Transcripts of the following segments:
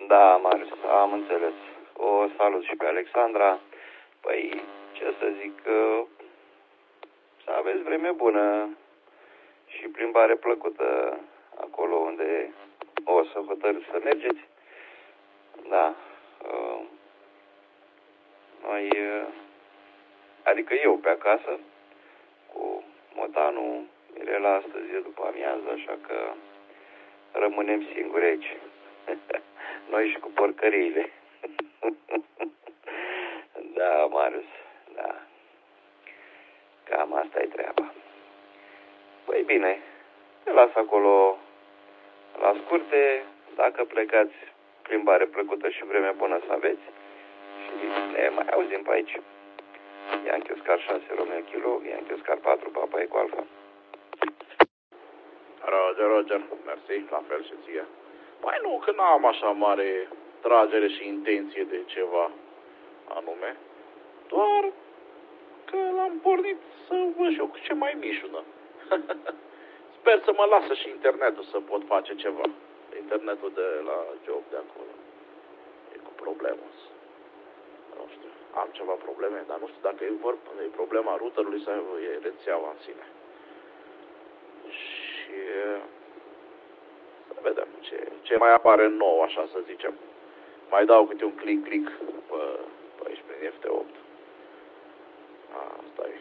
Da, Marius, am înțeles. O salut și pe Alexandra. Păi, ce să zic, să aveți vreme bună și plimbare plăcută acolo unde o să hotărâți să mergeți. Da. Noi, adică eu pe acasă, cu motanul, Mirela astăzi e după amiază, așa că rămânem singuri aici. Noi și cu porcăriile. Da, Marius, da. Cam asta e treaba. Păi bine, te las acolo la scurte, dacă plecați, plimbare plăcută și vreme bună să aveți. Și ne mai auzim pe aici. Yankee Oscar 6 Romeo Kilo, Yankee Oscar 4 Papa Eco Alpha. Roger, mersi, la fel și ție. Păi nu, că n-am așa mare tragere și intenție de ceva anume, doar că l-am pornit să văd și eu ce mai mișună. Sper să mă lasă și internetul să pot face ceva. Internetul de la job de acolo e cu problemă. Nu știu, am ceva probleme, dar nu știu dacă e problema routerului sau e rețeaua în sine. Și să vedem ce mai apare nou, așa să zicem. Mai dau câte un click pe aici prin FT8. Asta e.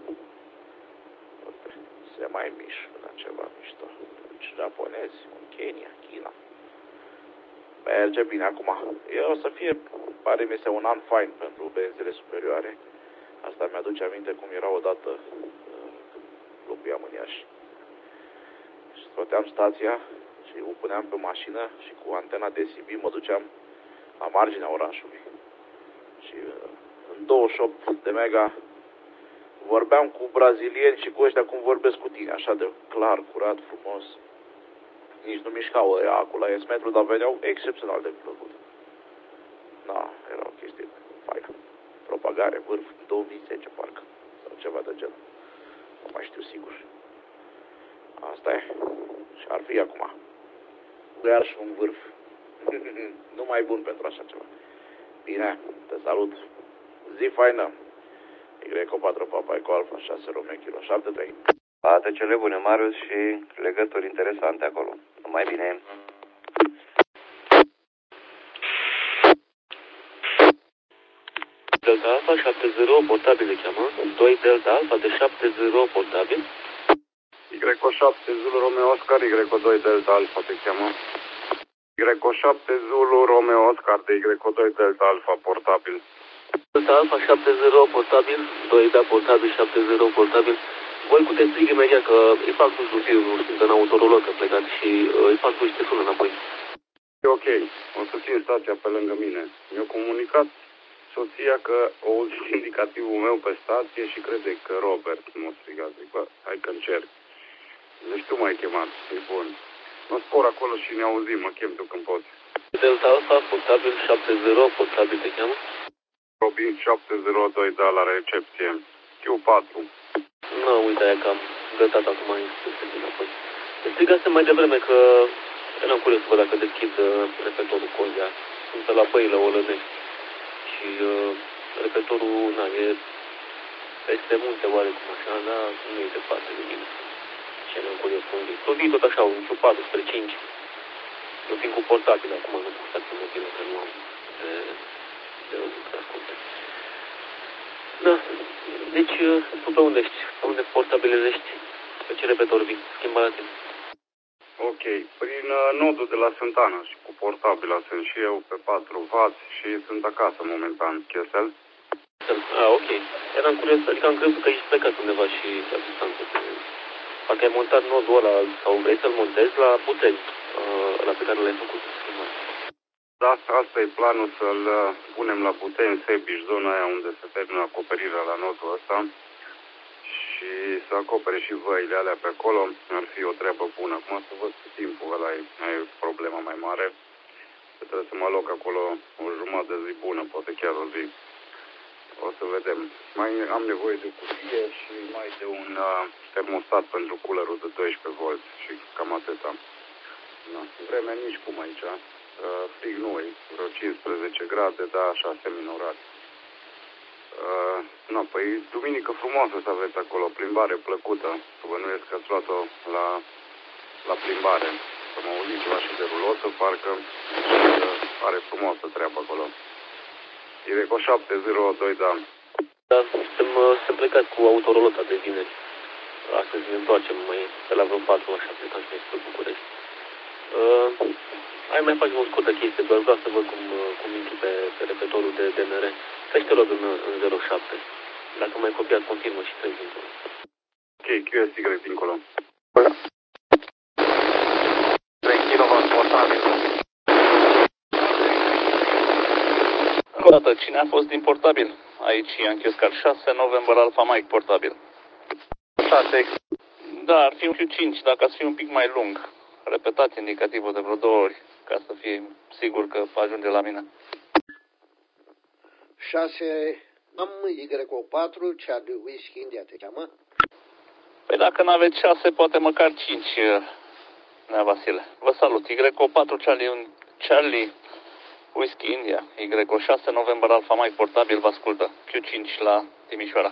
Se mai mișcă ceva mișto. Și japonezi, în Kenya, China. Merge bine acum. O să fie, pare mi se un an fain pentru benzile superioare. Asta mi-aduce aminte cum era odată locuiam în Iași. Și scoteam stația și o puneam pe mașină și cu antena de CB mă duceam la marginea orașului. Și în 28 de mega vorbeam cu brazilieni și cu ăștia cum vorbesc cu tine, așa de clar, curat, frumos. Nici nu mișcau ăia acolo la S-metru, dar veneau excepțional de plăcut. Da, era o chestie faină. Propagare, vârf, 2010 parcă, sau ceva de genul. Nu mai știu sigur. Asta e. Și ar fi acum. Iar și un vârf. Nu mai bun pentru așa ceva. Bine, te salut. Zi faină. Greco 4 Papa Eco Alpha 6 Romeo Kilo 73. Toate cele bune, Marius, și legături interesante acolo. Numai bine. Delta Alpha 70 portabil le cheamă. 2 Delta Alpha de 70 portabil. Y7 Zulu Romeo Oscar, Y2 Delta Alpha te cheamă. Y7 Zulu Romeo Oscar de Y2 Delta Alpha portabil. Delta Alpha 70 portabil, 2 da portabil, 70 portabil. Voi cu te strig imediat că îi fac sus un fiu, nu știu, în autorul lor că plecat și îi fac sus și te sună înapoi. E ok, o să țin stația pe lângă mine. Mi-a comunicat soția că o și indicativul meu pe stație și crede că Robert m-a strigat. Zic, bă, hai că încerc. Deci tu m-ai chemat, e bun. Mă spor acolo și ne auzim, mă chem tu când poți. Delta Alpha, portabil 70, portabil te cheamă? Robin 702, da, la recepție. Q4. Nu, uite aia că am gătat acum înapoi. Îți strigase mai devreme că eram curios să văd dacă deschid repertorul Cozea. Sunt pe la băile Olănești. Și repertorul, na, e peste munte oarecum așa, dar nu e departe de mine. Și eram curios unde e. Tot vii tot așa, un Q4 spre 5. Eu fiind cu portabil acum, nu cu stație mobilă, că nu am de văzut să asculte. Da, deci tu pe unde ești? Pe unde portabilizești? Pe ce repetor vii? Schimba la tine. Ok, prin nodul de la Santana și cu portabila sunt și eu pe 4 vați și sunt acasă momentan, Chesel. Ok. Eram curios, adică am crezut că ești plecat undeva și la distanță. Parcă ai montat nodul ăla sau vrei să-l montezi la Puteni, ăla pe care l-ai făcut. Da, asta e planul, să-l punem la Puteni, Sebiș, zona aia unde se termină acoperirea la nodul ăsta și să acopere și văile alea pe acolo. Ar fi o treabă bună. Acum să văd cu timpul, ăla e problema mai mare. Trebuie să mă aloc acolo o jumătate de zi bună, poate chiar o zi. O să vedem. Mai am nevoie de o cutie și mai de un termostat pentru coolerul de 12 V și cam atâta. Da. Vremea nici cum aici. Frig nu e, vreo 15 grade, dar așa seminorat. Păi duminică frumoasă să aveți acolo, plimbare plăcută. Bănuiesc că ați luat-o la plimbare. Să mă auziți ceva și de rulotă, parcă are frumoasă treabă acolo. Ireco 702, da. Da, suntem plecați cu autorolota de vineri. Astăzi ne întoarcem pe la vreo 4, așa, plecăm și noi spre București. Hai mai facem o scurtă chestie, doar vreau să văd cum intri pe repetorul de DNR. Să-și te rog în 07. Dacă mai copiat, confirmă și treci dincolo. Ok, QSY dincolo. 3 kW portabil. Încă o dată, cine a fost din portabil? Aici Yankee 6, November Alpha Mike portabil. 6. Da, ar fi un Q5 dacă ați fi un pic mai lung. Repetați indicativul de vreo 2 ori ca să fie sigur că ajunge la mine. 6, am Y4, Charlie Whisky India te cheamă? Păi dacă n-aveți 6, poate măcar 5, Nea Vasile. Vă salut, Y4 Charlie Whisky India, Y6 November Alpha Mike portabil, vă ascultă. Q5 la Timișoara.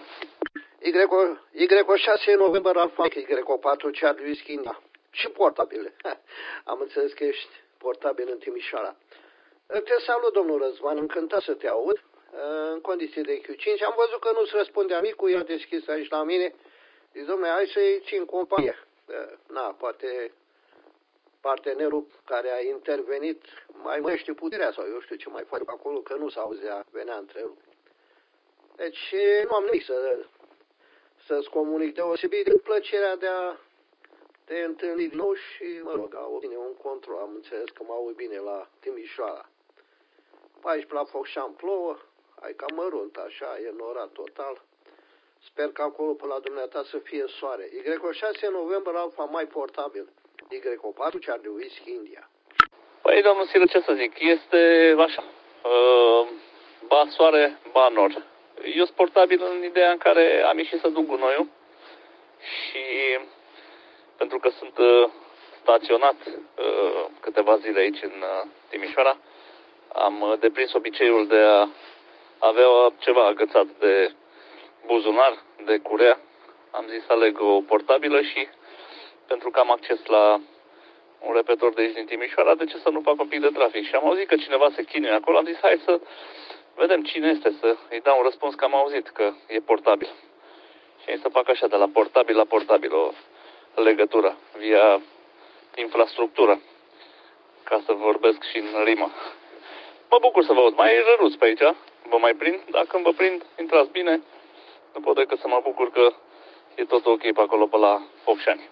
Y6 November Alpha Y4 Charlie Whisky India. Și portabile. Am înțeles că ești portabil în Timișoara. Te salut, domnul Răzvan, încântat să te aud. În condiții de Q5, am văzut că nu-ți răspundea micul, i-a deschis aici la mine. Zic, dom'le, hai să-i țin companie. Poate partenerul care a intervenit mai măște puterea sau eu știu ce mai face acolo, că nu s-auzea, venea întrerupt. Deci nu am nimic să-ți comunic deosebit de plăcerea de a te întâlni din nou și, mă rog, au bine un control. Am înțeles că mă aud bine la Timișoara. Aici la Focșani plouă, hai ca mărunt, așa, e norat total. Sper că acolo pe la dumneata să fie soare. Y6 November Alpha mai portabil. Y4 Charlie Whisky India. Păi, domnul Silă, ce să zic, este așa, ba soare, ba nor. Eu sunt portabil în ideea în care am ieșit să duc gunoiul și pentru că sunt staționat câteva zile aici în Timișoara, am deprins obiceiul de a avea ceva agățat de buzunar, de curea. Am zis să aleg o portabilă și pentru că am acces la un repetor de aici din Timișoara, de ce să nu fac un pic de trafic? Și am auzit că cineva se chinuie acolo, am zis hai să vedem cine este, să îi dau un răspuns că am auzit că e portabil. Și să fac așa, de la portabil la portabil, o legătură via infrastructură, ca să vorbesc și în rimă. Mă bucur să vă aud, mai răruți pe aici, vă mai prind, dacă vă prind, intrați bine, nu pot decât să mă bucur că e tot ok pe acolo, pe la Focșani.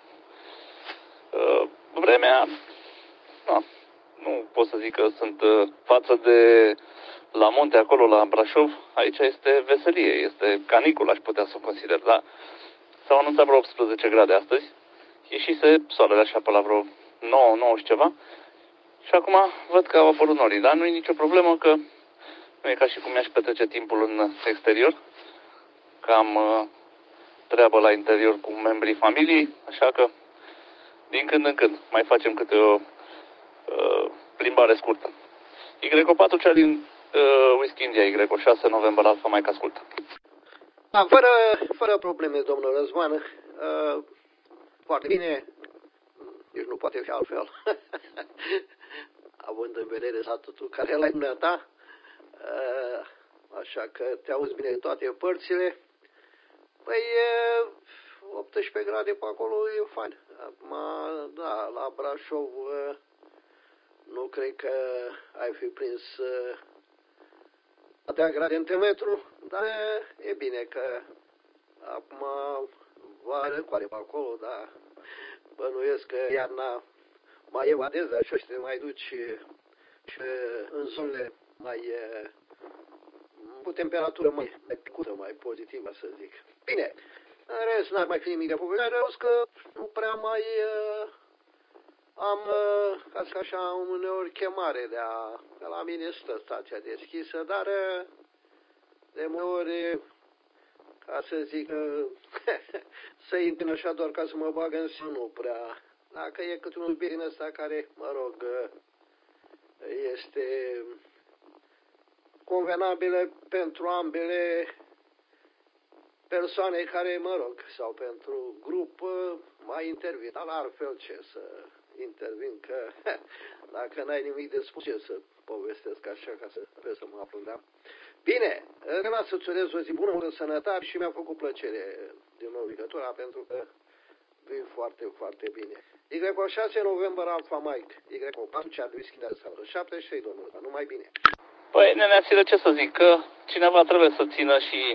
Vremea, nu pot să zic că sunt față de la munte acolo, la Brașov, aici este veselie, este canicul, aș putea să o consider, dar s-au anunțat vreo 18 grade astăzi, ieșise soarele așa pe la vreo 9 și ceva și acum văd că au apărut norii, dar nu e nicio problemă că nu e ca și cum mi-aș petrece timpul în exterior, că am treabă la interior cu membrii familiei, așa că din când în când mai facem câte o plimbare scurtă. Y4 cea din Whisky India, Y6 November Alpha Mike ascultă. Da, fără probleme, domnul Răzvan. Foarte bine. Nici nu poate fi altfel. Având în vedere statutul care l-ai dumneata. Așa că te auzi bine în toate părțile. Păi, 18 grade pe acolo e fain. Acum, da, la Brașov nu cred că ai fi prins atâtea grade în metru, dar e bine că acum vară coare pe acolo, dar bănuiesc că iarna mai evadezi așa și te mai duci și în zonele mai cu temperatură mai plăcută, mai pozitivă, să zic. Bine, în rest n-ar mai fi nimic de povestit. Rău că nu prea mai am, ca să așa, uneori chemare de la mine stă stația deschisă, dar de multe ori, ca să zic, să intru așa doar ca să mă bag în seamă, nu prea. Dacă e cât un subiect din ăsta care, mă rog, este convenabilă pentru ambele persoane care, mă rog, sau pentru grup mai intervin. Dar altfel ce să intervin, că dacă n-ai nimic de spus, ce să povestesc așa ca să mă aflu, da? Bine, vreau să-ți urez o zi bună, multă sănătate și mi-a făcut plăcere din nou legătura, pentru că vii foarte, foarte bine. Y6 November Alpha Mike, Y4 Charlie Whiskey de Alexandru 73, domnule, dar numai bine. Păi, neneațile, ce să zic, că cineva trebuie să țină și,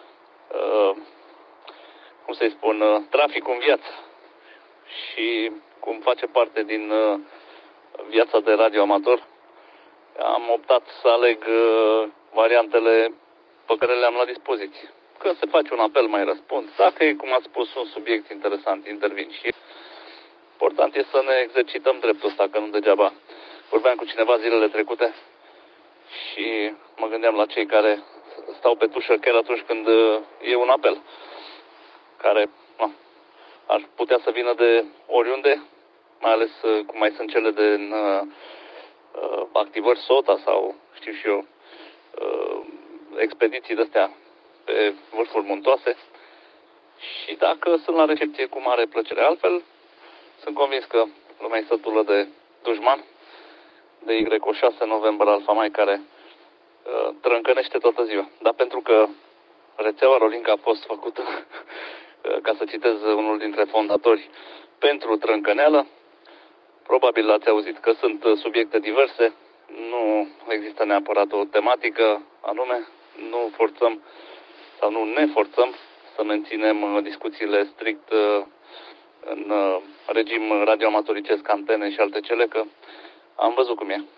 cum să-i spun, traficul în viață. Și cum face parte din viața de radioamator, am optat să aleg variantele pe care le am la dispoziție. Când se face un apel, mai răspund. Dacă e, cum ați spus, un subiect interesant, intervin și important e să ne exercităm dreptul ăsta, că nu degeaba. Vorbeam cu cineva zilele trecute și mă gândeam la cei care stau pe tușă chiar atunci când e un apel, care ar putea să vină de oriunde, mai ales cum mai sunt cele de activări SOTA sau, știu și eu, expediții de-astea pe vârfuri muntoase. Și dacă sunt la recepție, cu mare plăcere. Altfel, sunt convins că lumea e sătulă de dușman, de Y6 November Alpha Mike, care trâncănește toată ziua. Dar pentru că rețeaua Rolinca a fost făcută, ca să citez unul dintre fondatori, pentru trâncăneală, probabil ați auzit că sunt subiecte diverse, nu există neapărat o tematică anume, nu forțăm sau nu ne forțăm să menținem discuțiile strict în regim radioamatoricesc, antene și alte cele, că am văzut cum e.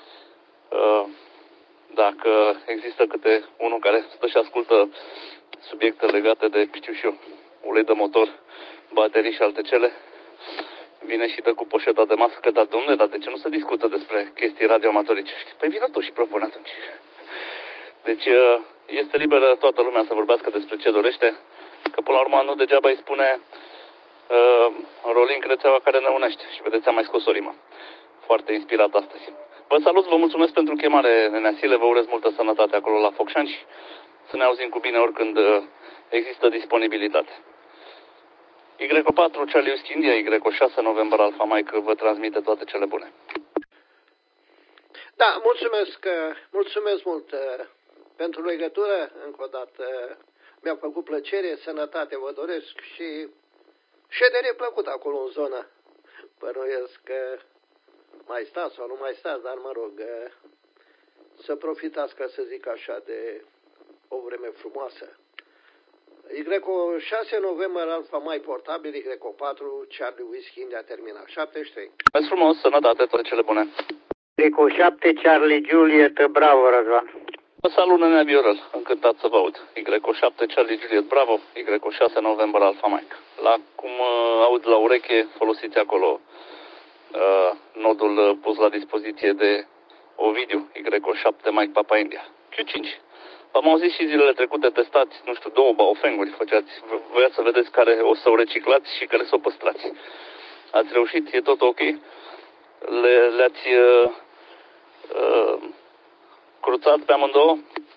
Dacă există câte unul care stă și ascultă subiecte legate de, știu și eu, ulei de motor, baterii și alte cele, vine și dă cu poșeta de mască, dar domnule, dar de ce nu se discută despre chestii radioamatoricești? Păi vină tu și propune atunci. Deci este liberă toată lumea să vorbească despre ce dorește, că până la urmă nu degeaba îi spune Rolling, rețeaua care ne unește. Și vedeți, am mai scos o rimă. Foarte inspirat astăzi. Vă salut, vă mulțumesc pentru chemare, Neneasile, vă urez multă sănătate acolo la Focșani și să ne auzim cu bine oricând există disponibilitate. Y4 Charlie Whiskey India, Y6 November Alpha Mike vă transmite toate cele bune. Da, mulțumesc mult pentru legătură, încă o dată mi-a făcut plăcere, sănătate vă doresc și ședere plăcută acolo în zonă. Bănuiesc că mai stați sau nu mai stați, dar mă rog, să profitați, ca să zic așa, de o vreme frumoasă. Y6 November Alpha mai portabil, Y4 Charlie Whiskey India terminal 73. Mulțumesc frumos, sănătate, toate cele bune. Y7 Charlie Juliet, bravo, Răzvan. Vă salut, Nenea Viorel, încântat să vă aud. Y7 Charlie Juliet, bravo, Y6 November Alpha Mike. La cum aud la ureche, folosiți acolo nodul pus la dispoziție de Ovidiu, Y7 Mike Papa India. Q5. V-am auzit și zilele trecute, testați, nu știu, 2 baofenguri, voiați să vedeți care o să o reciclați și care să o păstrați. Ați reușit, e tot ok? Le-ați cruțat pe amândouă?